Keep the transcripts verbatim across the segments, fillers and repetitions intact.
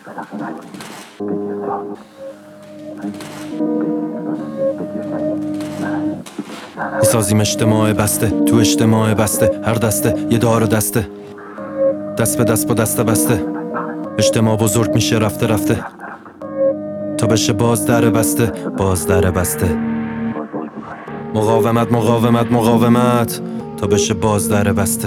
میسازیم اجتماع بسته تو اجتماع بسته، هر دسته یه دار دسته، دست به دست با دسته بسته. اجتماع بزرگ میشه رفته رفته تا بشه باز در بسته، باز در بسته. مقاومت مقاومت مقاومت تا بشه باز در بسته.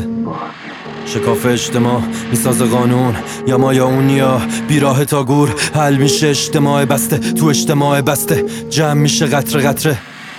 شکاف اجتماع میسازه قانون، یا ما یا اون، یا بیراه تا گور. حل میشه اجتماع بسته تو اجتماع بسته، جمع میشه قطره قطره،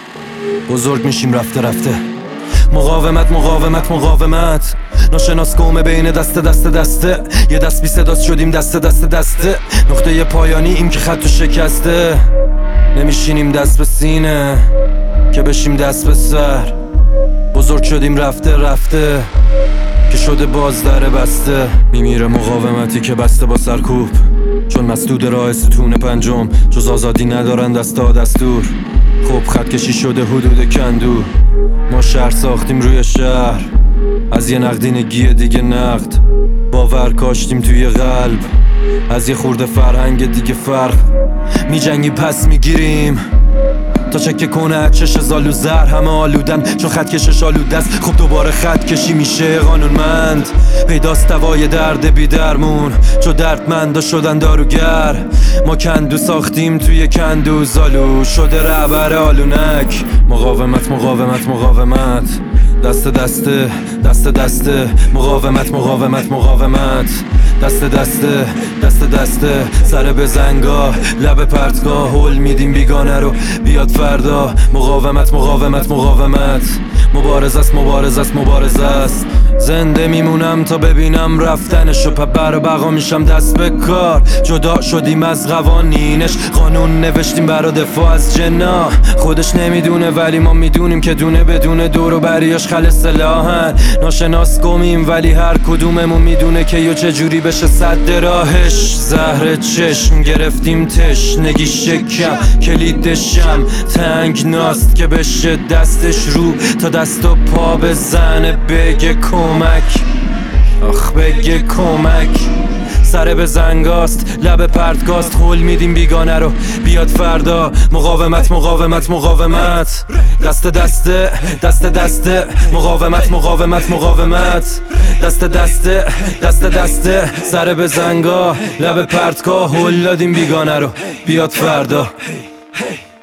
بزرگ میشیم رفته رفته. مقاومت مقاومت مقاومت ناشناس قومه بین دسته دسته دسته، یه دست بی صدا شدیم دسته دسته دسته. نقطه یه پایانی این که خط شکسته، نمیشینیم دست به سینه که بشیم دست به سر. بزرگ شدیم رفته رفته که شده باز در بسته. میمیره مقاومتی که بسته با سرکوب، چون مسدود راه ستون پنجم. جز آزادی ندارن دستا دستور، خب خط کشی شده حدود کندو. ما شهر ساختیم روی شهر، از یه نقدینگی دیگه نقد. باور کاشتیم توی قلب، از یه خورده فرهنگ دیگه فرق. می جنگی پس میگیریم تا چکه کنه چش زالو زر. همه آلودن چون خط کشش آلوده است، خب دوباره خط کشی میشه قانونمند. پیداست دوای درد بی درمون، چو دردمندا شدن داروگر. ما کندو ساختیم توی کندو، زالو شده رهبر آلونک. مقاومت مقاومت مقاومت دست دسته دست دسته. مقاومت مقاومت مقاومت دست دسته دست دسته. سر به زنگاه لب پرتگاه، هول میدیم بیگانه رو بیاد فردا. مقاومت مقاومت مقاومت مبارزه است مبارزه است مبارزه است. زنده میمونم تا ببینم رفتنشو، پا بر بقا میشم دست به کار. جدا شدیم از قوانینش، قانون نوشتیم برا دفاع از جنا. خودش نمیدونه ولی ما میدونیم که دونه بدونه دور و بریاش خل سلاحن. ناشناس قومیم ولی هر کدوممون میدونه که یو چجوری بشه صد راهش. زهر چشم گرفتیم تشنگی شکم، کلید شم تنگ ناست که بشه دستش رو تا دست و پا بزنه بگه کمک. آخ بگه کمک. سر به زنگاست لب پرتگاست، خول میدیم بیگانه رو بیاد فردا. مقاومت مقاومت مقاومت دست دسته دست دسته. مقاومت مقاومت مقاومت دست دسته دست دسته. سر به زنگا لب پرتگاه، هول دادیم بیگانه رو بیاد فردا.